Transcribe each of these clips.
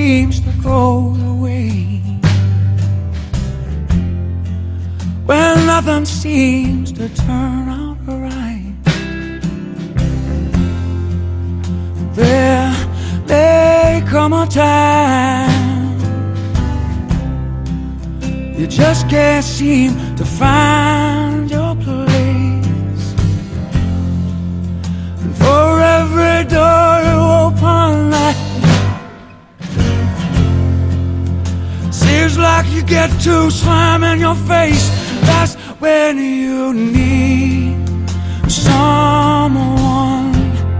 seems to go your way, when nothing seems to turn out right, there may come a time you just can't seem to find your place. And for every door you open, seems like you get to slam in your face. That's when you need someone,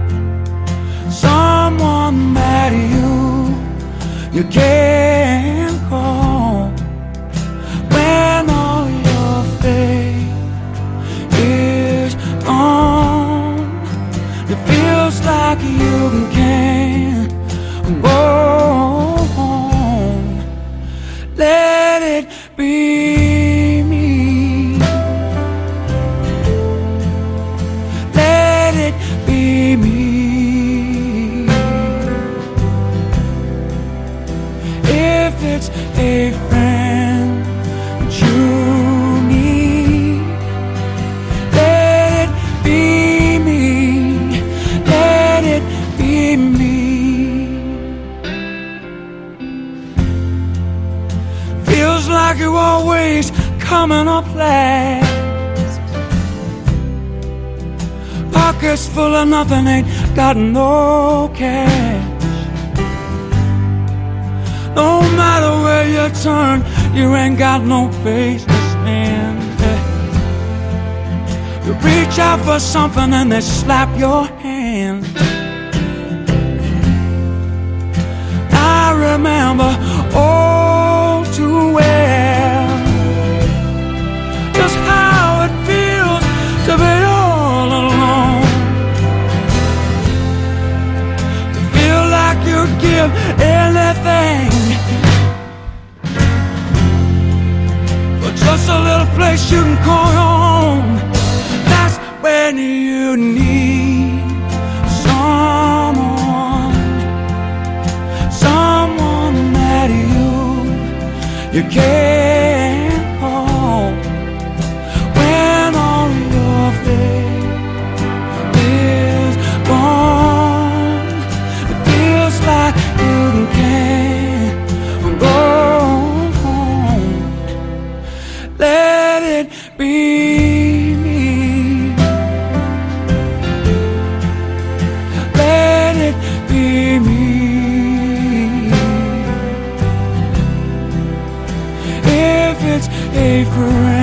someone that you can call when all your faith is gone. It feels like you can't go on. Let it be me. Let it be me. If it's a friend that you need, let it be me. Let it be me. Feels like you're always coming up last. Pockets full of nothing, ain't got no cash. No matter where you turn, you ain't got no place to stand. You reach out for something and they slap your hand. I remember all too well just how it feels to be all alone, to feel like you'd give anything for just a little place you can call your own. That's when you need someone, someone that you can call when all your faith is gone. It feels like you can't go home. Let it be me. Let it be me. If it's a friend